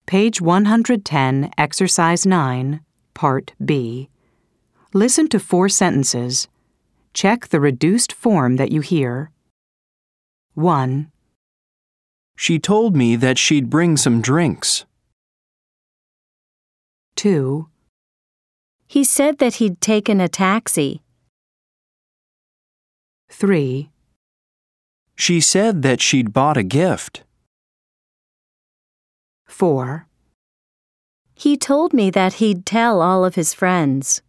Page 110, Exercise 9, Part B. Listen to 4 sentences. Check the reduced form that you hear. 1, She told me that she'd bring some drinks. 2, He said that he'd taken a taxi. 3, She said that she'd bought a gift. 4, He told me that he'd tell all of his friends.